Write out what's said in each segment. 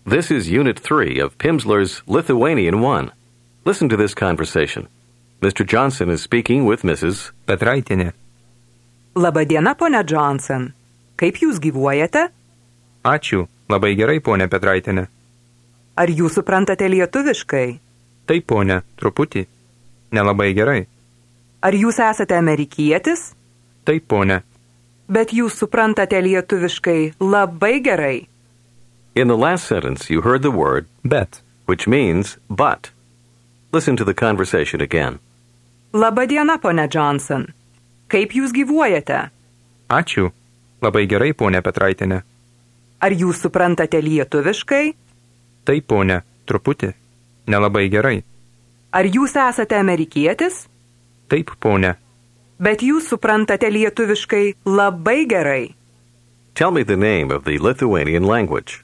This is Unit 3 of Pimsleur's Lithuanian 1. Listen to this conversation. Mr. Johnson is speaking with Mrs. Petraitienė. Labadiena, ponia Johnson. Kaip jūs gyvuojate? Ačiū, labai gerai, ponia Petraitienė. Ar jūs suprantate lietuviškai? Taip, ponia, truputį. Nelabai gerai. Ar jūs esate amerikietis? Taip, ponia. Bet jūs suprantate lietuviškai labai gerai. In the last sentence, you heard the word Bet. which means but. Listen to the conversation again. Labadiena, ponia Johnson. Kaip jūs gyvuojate? Ačiū, labai gerai, ponia Petraitienė. Ar jūs suprantate lietuviškai? Taip, ponia, truputį. Nelabai gerai. Ar jūs esate amerikietis? Taip, ponia. Bet jūs suprantate lietuviškai labai gerai. Tell me the name of the Lithuanian language.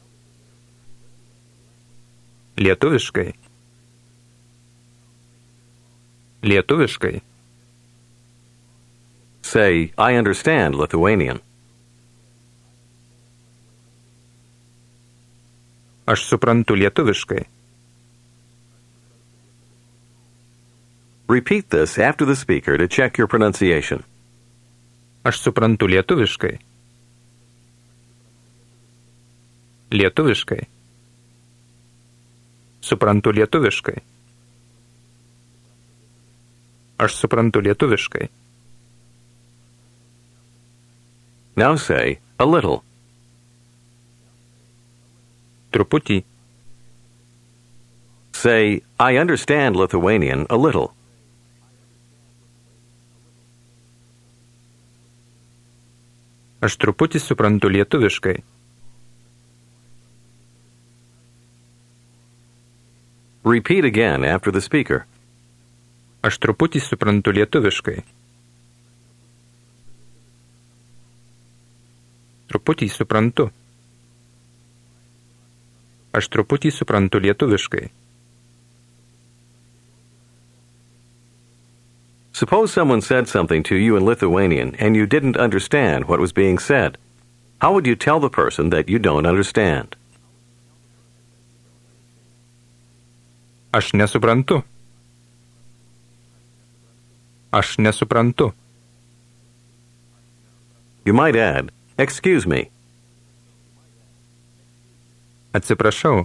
Lietuviškai. Lietuviškai. Say, I understand Lithuanian. Aš suprantu lietuviškai. Repeat this after the speaker to check your pronunciation. Aš suprantu lietuviškai. Lietuviškai. Suprantu lietuviškai. Aš suprantu lietuviškai. Now say, a little. Truputį. Say, I understand Lithuanian a little. Aš truputį suprantu lietuviškai. Repeat again after the speaker. Aš truputį suprantu lietuviškai. Truputį suprantu. Aš truputį suprantu lietuviškai. Suppose someone said something to you in Lithuanian and you didn't understand what was being said. How would you tell the person that you don't understand? Aš nesuprantu. Aš nesuprantu. You might add, excuse me. Atsiprašau.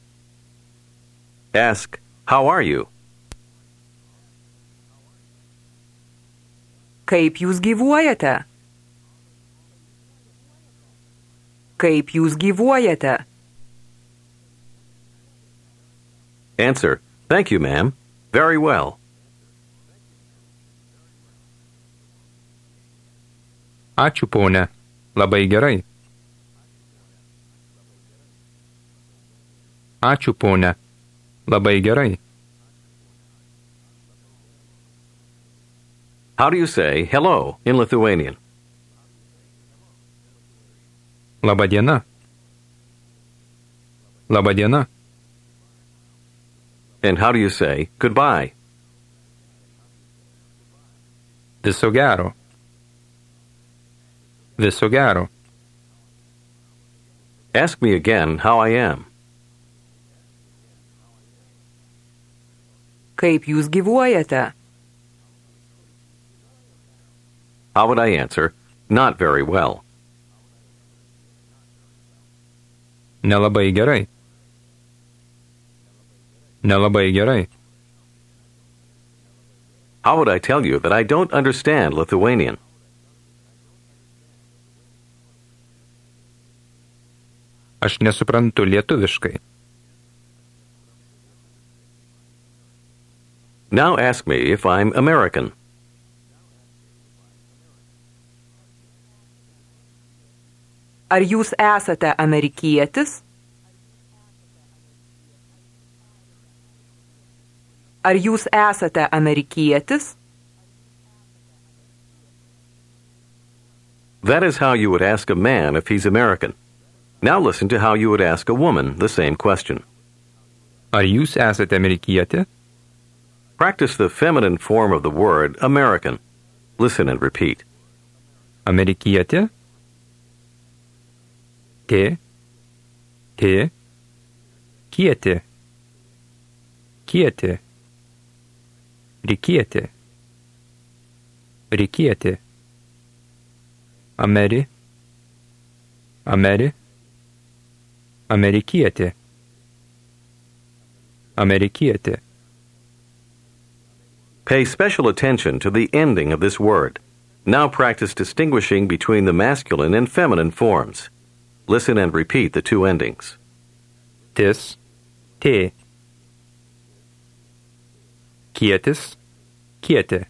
Ask, how are you? Kaip jūs gyvuojate? Kaip jūs gyvuojate? Answer, thank you, ma'am. Very well. Ačiū, ponia. Labai gerai. Ačiū, ponia. Labai gerai. How do you say hello in Lithuanian? Labadiena. Labadiena. And how do you say goodbye? Viso gero. Viso gero. Ask me again how I am. Kaip jūs gyvuojate? How would I answer? Not very well. Nelabai gerai. Nelabai gerai. How would I tell you that I don't understand Lithuanian? Aš nesuprantu lietuviškai. Now ask me if I'm American. Ar jūs esate amerikietis? Ar jūs esate amerikietis? That is how you would ask a man if he's American. Now listen to how you would ask a woman the same question. Ar jūs esate amerikietė? Practice the feminine form of the word American. Listen and repeat. Amerikietė? Tė? Kieti. Kieti. Rikieti. Rikieti. Ameri. Ameri. Amerikieti. Amerikieti. Pay special attention to the ending of this word. Now practice distinguishing between the masculine and feminine forms. Listen and repeat the two endings. Tis. Te. Kietis. Kieti.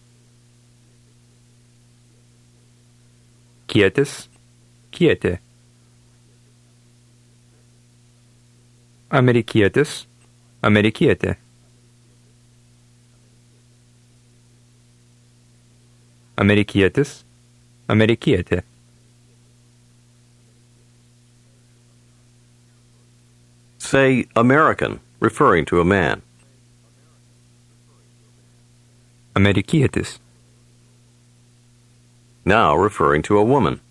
Kietis. Kieti. Amerikietis. Amerikieti. Amerikietis. Amerikieti. Say American, referring to a man. Amerikietis. Now referring to a woman.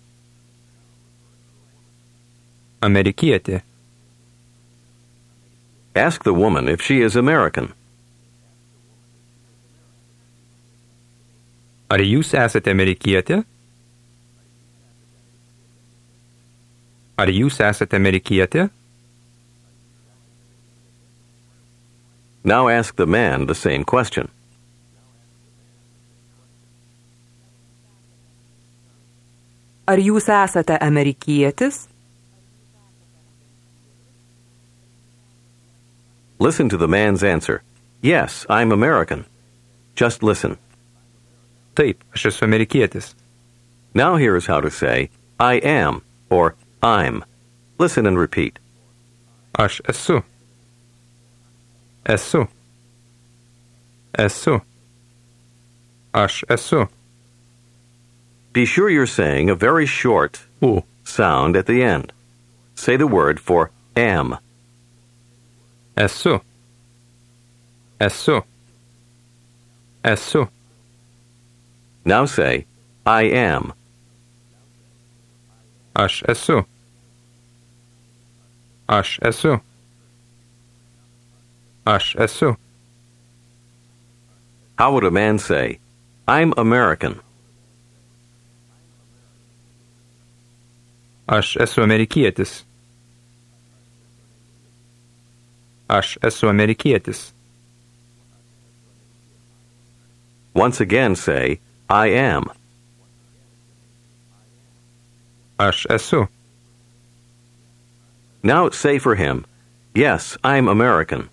Amerikieti. Ask the woman if she is American. Ar jūs esate amerikietė? Ar jūs esate amerikietė? Now ask the man the same question. Ar jūs esate amerikietis? Listen to the man's answer. Yes, I'm American. Just listen. Taip, aš esu amerikietis. Now here is how to say, I am, or I'm. Listen and repeat. Aš esu. Esu. Esu. Aš esu. Be sure you're saying a very short U. sound at the end. Say the word for am. Esu. Esu. Esu. Now say, I am. Aš esu. Aš esu. Aš esu. How would a man say, I'm American? Aš esu amerikietis. Aš esu amerikietis. Once again say, I am. Aš esu. Now say for him, yes, I'm American.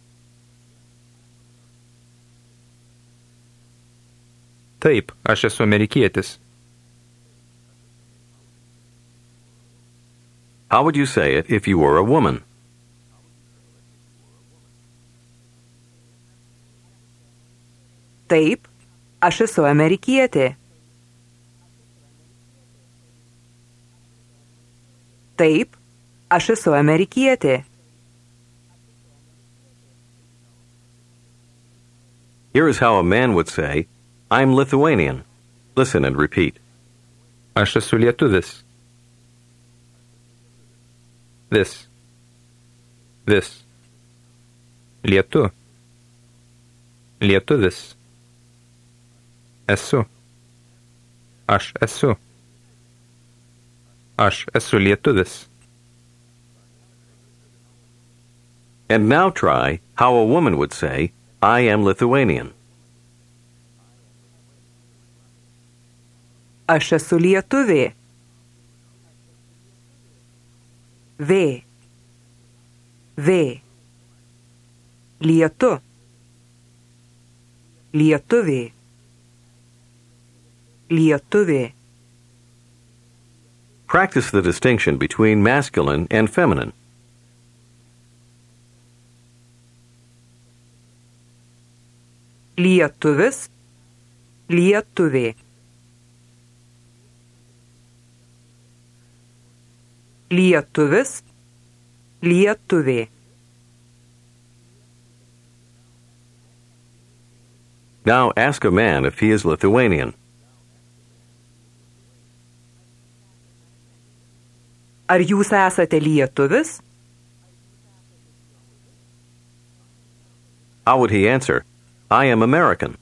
Taip, aš esu amerikietis. How would you say it if you were a woman? Taip, aš esu amerikietė. Taip, aš esu amerikietė. Here is how a man would say, I'm Lithuanian. Listen and repeat. Aš esu lietuvis. Vis. Vis. Lietu. Lietuvis. Esu. Aš esu. Aš esu lietuvis. And now try how a woman would say, I am Lithuanian. Aš esu lietuvė. V. V. Lietu. Lietuvė. Lietuvė. Practice the distinction between masculine and feminine. Lietuvis. Lietuvė. Lietuvis. Lietuvė. Now ask a man if he is Lithuanian. Ar jūs esate lietuvis? How would he answer? I am American.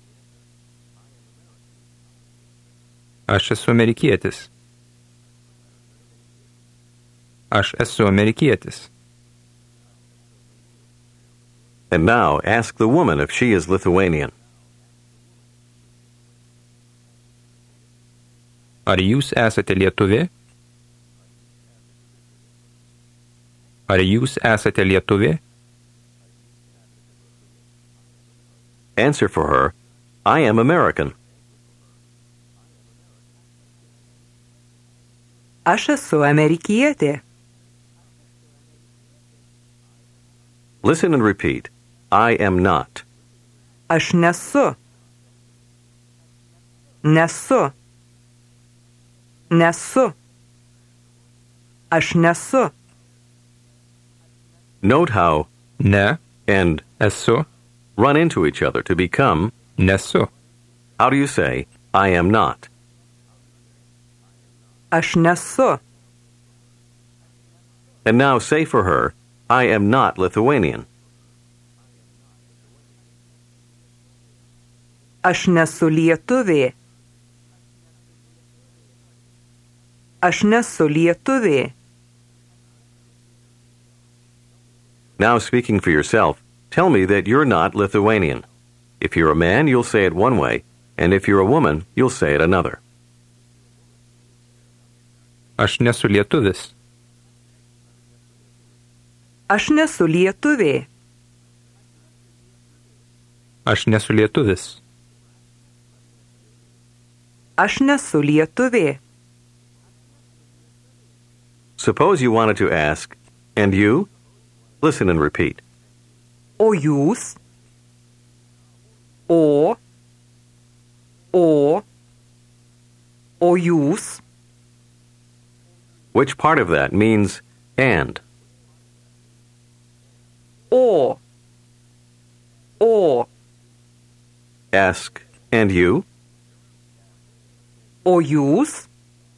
Aš esu amerikietis. Aš esu amerikietis. And now ask the woman if she is Lithuanian. Ar jūs esate lietuvė? Ar jūs esate lietuvė? Answer for her, I am American. Aš esu amerikietė. Listen and repeat. I am not. Aš nesu. Nesu. Nesu. Aš nesu. Note how Ne, and esu, run into each other to become, nesu. how do you say, I am not? Aš nesu. And now say for her, I am not Lithuanian. Aš nesu lietuvė. Aš nesu lietuvė. Now speaking for yourself, tell me that you're not Lithuanian. If you're a man, you'll say it one way, and if you're a woman, you'll say it another. Aš nesu lietuvis. Aš nesu lietuvė. Aš nesu lietuvis. Aš nesu lietuvė. Suppose you wanted to ask, and you? Listen and repeat. O jūs? O. O. O jūs? Which part of that means and? O. O. Ask, and you? O jūs?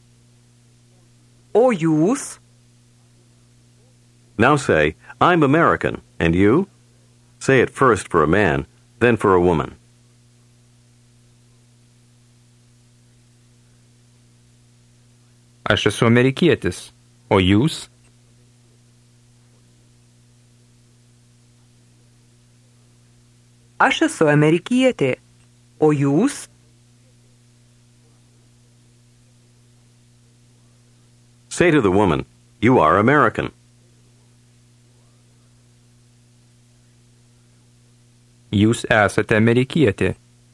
O jūs? Now say, I'm American, and you? Say it first for a man, then for a woman. Aš esu amerikietis. O jūs? Aš esu amerikietė. O jūs? Say to the woman, you are American. Jūs esate amerikietė.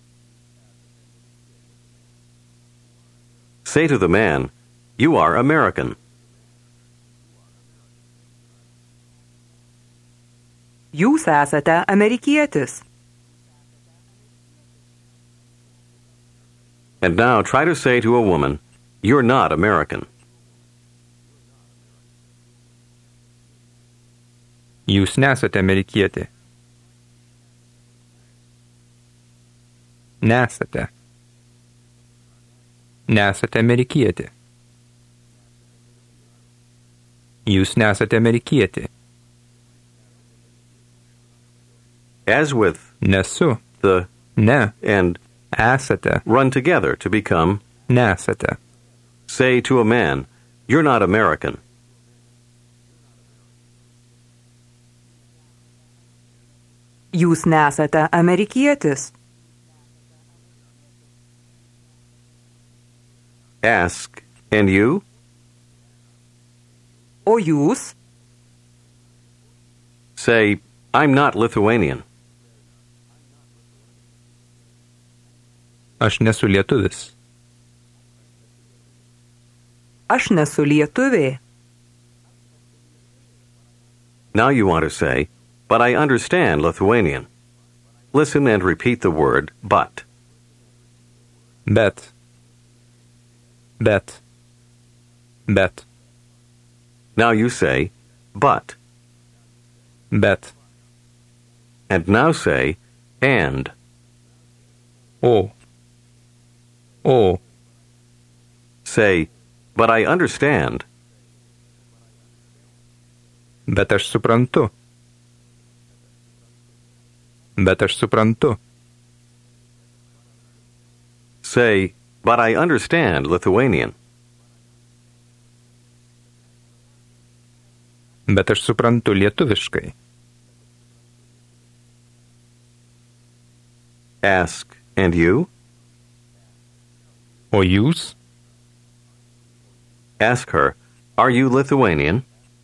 Say to the man, you are American. Jūs esate amerikietis. And now try to say to a woman, you're not American. Jūs nesate amerikietė. Nesate. Nesate amerikietė. Jūs nesate amerikietė. As with Nesu. the Ne. and Esate. run together to become, Nesate. say to a man, you're not American. Jūs nesate amerikietis. Ask, and you? O jūs? Say, I'm not Lithuanian. Aš nesu lietuvis. Aš nesu lietuvė. Now you want to say, but I understand Lithuanian. Listen and repeat the word, but. Bet. Bet. Bet. Now you say, but. Bet. And now say, and. O. O. Say, but I understand. Bet aš suprantu. Bet aš suprantu. Say, but I understand Lithuanian. Bet aš suprantu lietuviškai. Ask, and you? O jūs? Ask her, are you Lithuanian?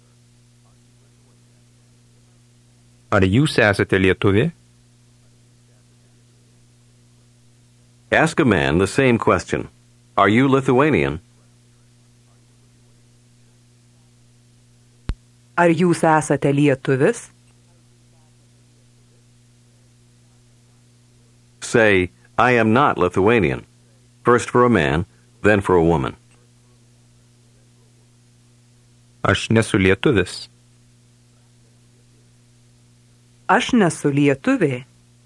Ar jūs esate lietuvė? Ask a man the same question. Are you Lithuanian? Ar jūs esate lietuvis? Say, I am not Lithuanian. First for a man, then for a woman. Aš nesu lietuvis. Aš nesu lietuvė.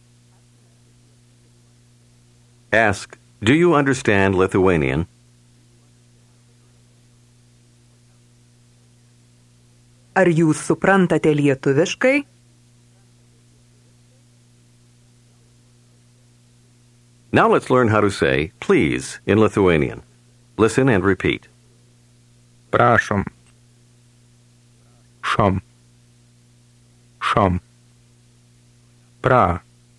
Ask, do you understand Lithuanian? Ar jūs suprantate lietuviškai? Now let's learn how to say please in Lithuanian. Listen and repeat. Prašom. Šom. Šom. Pra.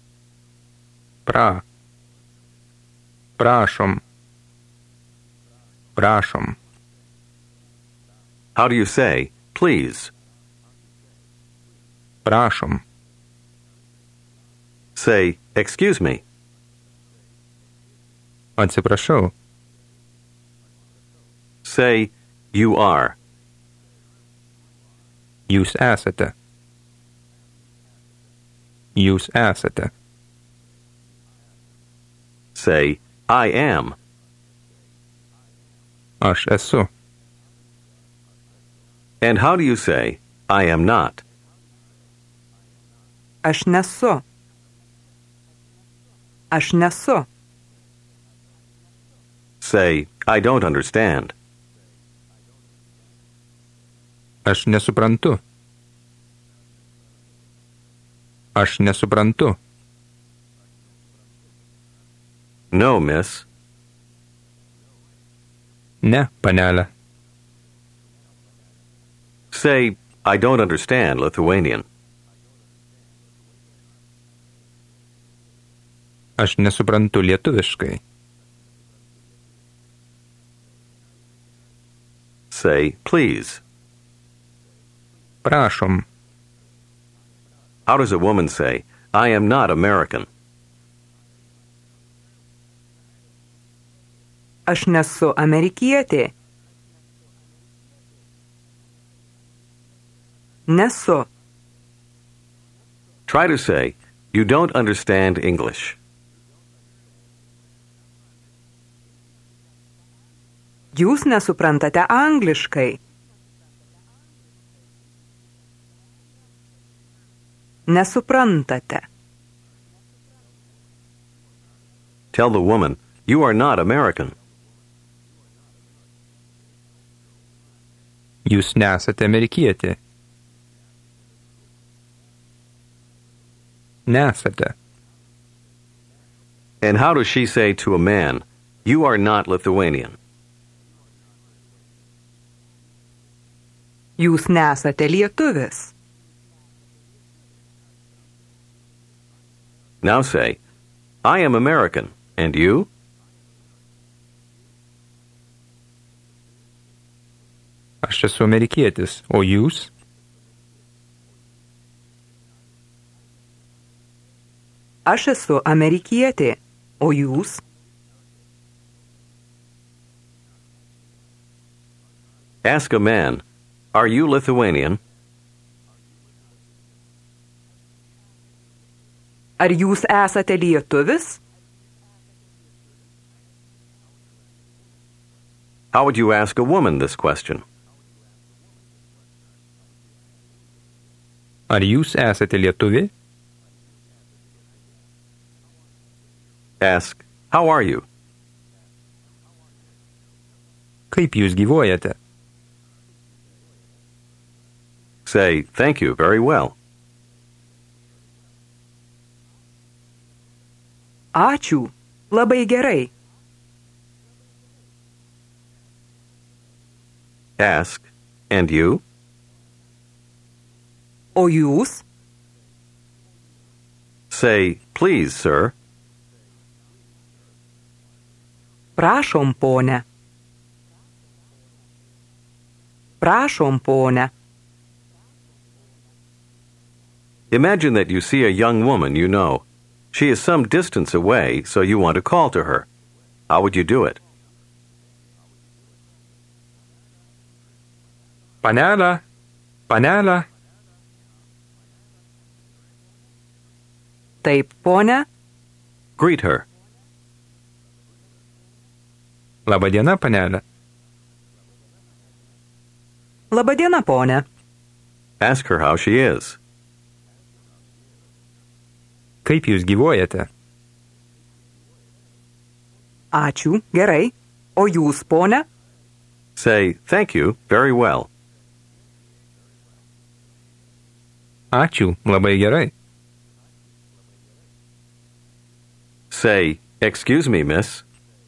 Prašom. Prašom. How do you say please? Prašom. Say, excuse me. Atsiprašau. Say, you are. Jūs esate. Jūs esate. Say, I am. Aš esu. And how do you say, I am not? Aš nesu. Aš nesu. Say, I don't understand. Aš nesuprantu. Aš nesuprantu. No, miss. Ne, panelė. Say, I don't understand Lithuanian. Aš nesuprantu lietuviškai. Say, please. Prašom. How does a woman say, I am not American? Aš nesu amerikietė. Nesu. Try to say, you don't understand English. Jūs nesuprantate angliškai. Nesuprantate. Tell the woman, you are not American. Jūs nesate amerikietė. Nesate. And how does she say to a man, you are not Lithuanian? Jūs nesate lietuvis. Now say, I am American, and you? Aš esu amerikietis, o jūs? Aš esu amerikietė, o jūs? Ask a man, are you Lithuanian? Ar jūs esate lietuvis? How would you ask a woman this question? Ar jūs esate lietuvi? Ask, how are you? Kaip jūs gyvuojate? Say, thank you, very well. Ačiū. Labai gerai. Ask, and you? O jūs? Say, please, sir. Prašom, pone. Prašom, pone. Imagine that you see a young woman you know. She is some distance away, so you want to call to her. How would you do it? Panelė, panelė. Taip, pone. Greet her. Labadiena, panelė. Labadiena, pone. Ask her how she is. Kaip jūs gyvuojate? Ačiū, gerai. O jūs, pone? Say, thank you, very well. Ačiū, labai gerai. Say, excuse me, miss.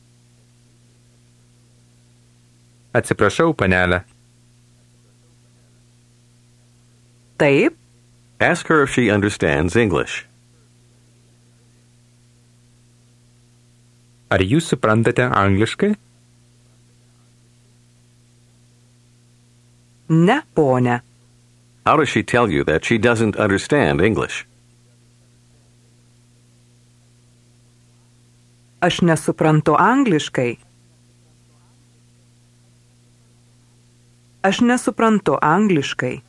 Atsiprašau, panelė. Taip. Ask her if she understands English. Ar jūs suprantate angliškai? Ne, pone. How does she tell you that she doesn't understand English? Aš nesuprantu angliškai. Aš nesuprantu angliškai.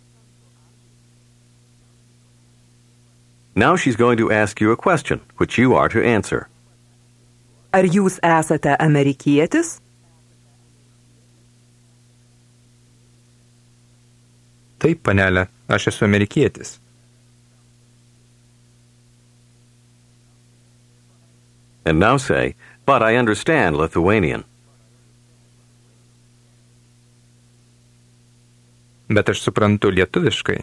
Now she's going to ask you a question, which you are to answer. Ar jūs esate amerikietis? Taip, panelė, aš esu amerikietis. And now say, but I understand Lithuanian. Bet aš suprantu lietuviškai.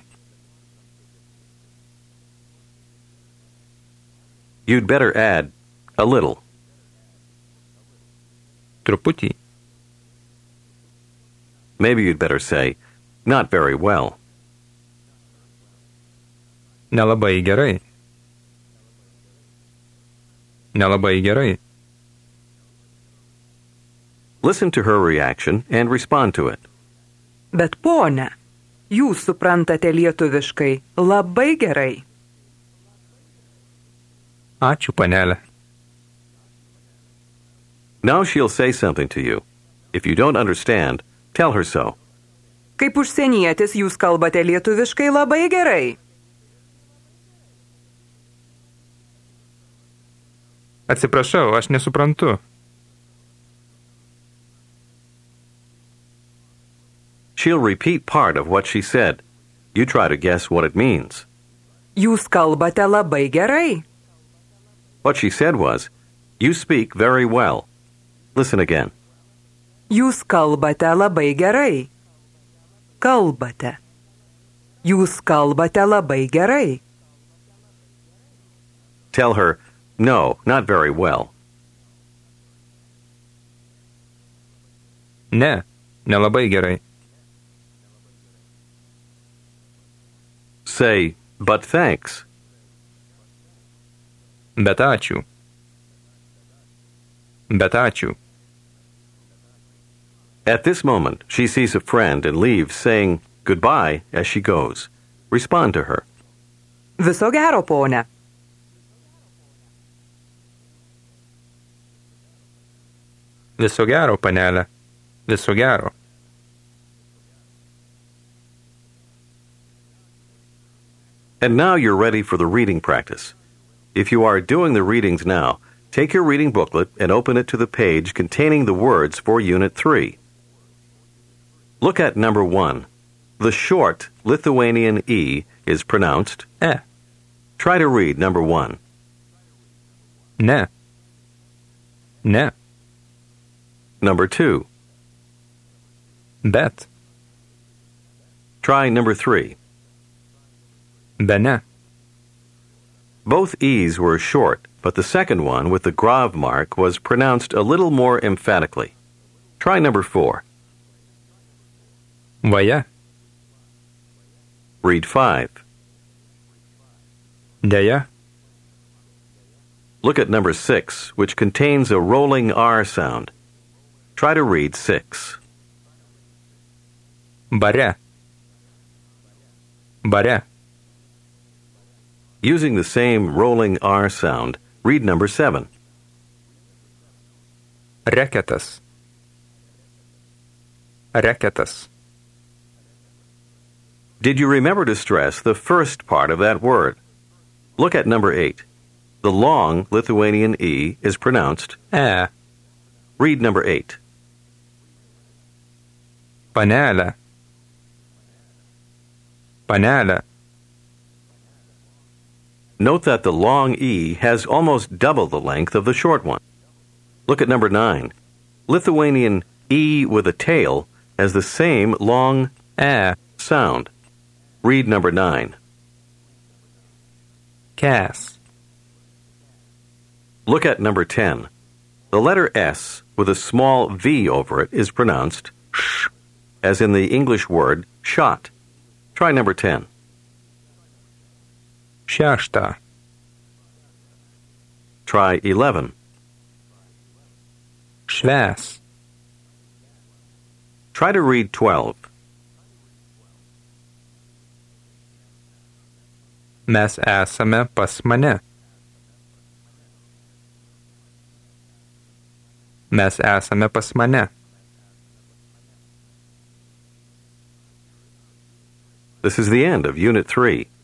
You'd better add a little. Truputį. Maybe you'd better say, not very well. Nelabai gerai. Nelabai gerai. Listen to her reaction and respond to it. Bet, pone, jūs suprantate lietuviškai labai gerai. Ačiū, panelė. Now she'll say something to you. If you don't understand, tell her so. Kaip užsienietis jūs kalbate lietuviškai labai gerai. Atsiprašau, aš nesuprantu. She'll repeat part of what she said. You try to guess what it means. Jūs kalbate labai gerai. What she said was, you speak very well. Listen again. Jūs kalbate labai gerai. Kalbate. Jūs kalbate labai gerai. Tell her, no, not very well. Ne, nelabai gerai. Say, but thanks. Bet ačiū. Bet ačiū. At this moment, she sees a friend and leaves, saying goodbye as she goes. Respond to her. Viso gero, pone. Viso gero, panelė. Viso gero. And now you're ready for the reading practice. If you are doing the readings now, take your reading booklet and open it to the page containing the words for Unit 3. Look at number 1. The short Lithuanian E is pronounced. Try to read number 1. Ne. Ne. Number 2. Bet. Try number 3. Bene. Both E's were short, but the second one with the grav mark was pronounced a little more emphatically. Try number 4. Vaja. Read 5. Deja. Look at number 6, which contains a rolling R sound. Try to read 6. Bare. Bare. Using the same rolling R sound, read number 7. Reketas. Reketas. Did you remember to stress the first part of that word? Look at number 8. The long Lithuanian E is pronounced. Read number 8. Panelė. Panelė. Note that the long E has almost double the length of the short one. Look at number 9. Lithuanian E with a tail has the same long sound. Read number 9. Kes. Look at number 10. The letter S with a small V over it is pronounced sh, as in the English word shot. Try number 10. Šešta. Try 11. Švęs. Try to read 12. Mes esame pas mane. Mes esame pas mane. This is the end of Unit 3.